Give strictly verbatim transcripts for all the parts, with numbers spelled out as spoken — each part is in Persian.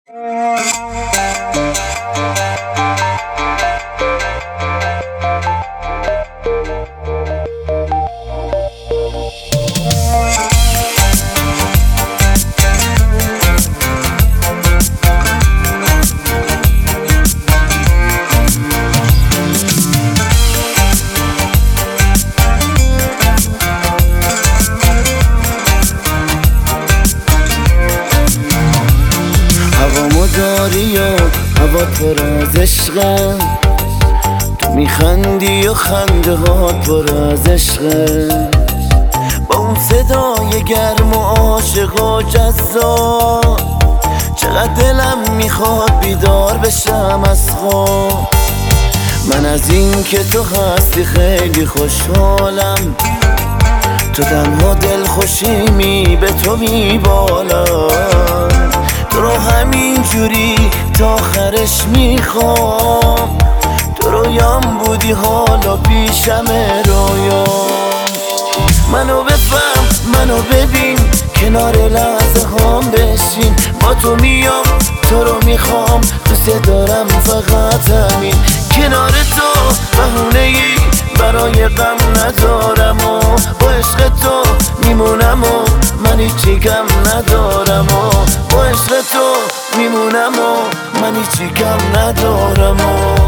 هوامو داری و هوا پر از عشقه، تو میخندی و خنده هات پر از عشقه، با اون صدای گرم و عاشق و جذاب چقدر دلم میخواد بیدار بشم از خواب. من از این که تو هستی خیلی خوشحالم، تو تنها دل خوشیمی به تو میبالم، تو رو همین جوری تا آخرش میخوام، تو رویام بودی حالا پیشم رویام. منو بفهم منو ببین کنار لحظه هم بشین، با تو میام تو رو میخوام، دوست دارم فقط همین، کنار تو بهونه ای برای غم ندارم و با عشق تو میمونم و من هیچی کم ندارم و با عشق تو میمونم و من هیچی کم ندارم و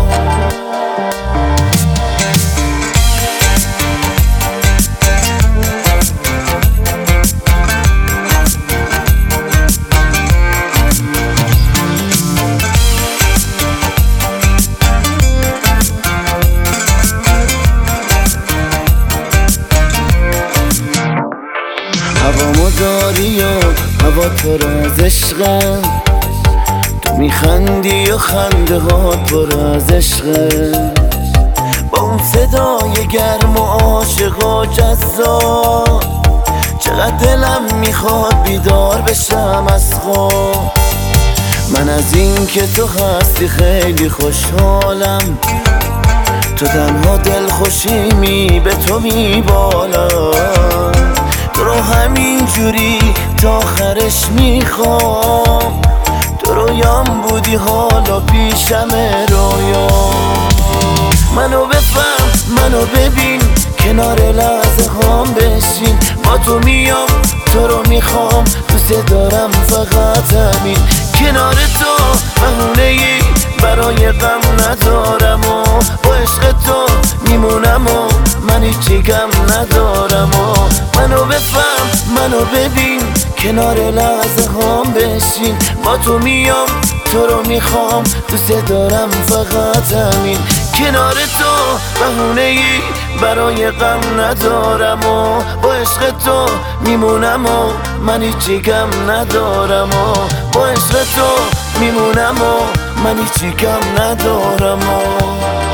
هوامو داری و هوا پر از عشقه، تو میخندی و خنده هات پر از عشقه، با اون صدای گرم و عاشق و جذاب چقدر دلم میخواد بیدار بشم از خواب. من از این که تو هستی خیلی خوشحالم، تو تنها دل خوشیمی به تو میبالم، تو رو همین جوری تا آخرش میخوام، تو رویام بودی حالا پیشم رویام. منو بفهم منو ببین کنار لحظه هم بشین، با تو میام تو رو میخوام، دوست دارم فقط همین، کنار تو بهونه ای برای غم ندارم و با عشق تو میمونم و من هیچی کم ندارم و منو بفهم منو ببین کنار لحظه هم بشین، با تو میام تو رو میخوام، دوست دارم فقط همین، کنار تو بهونه ای برای غم ندارم و با عشق تو میمونم و من هیچی کم ندارم و با عشق تو میمونم و من هیچی کم ندارم و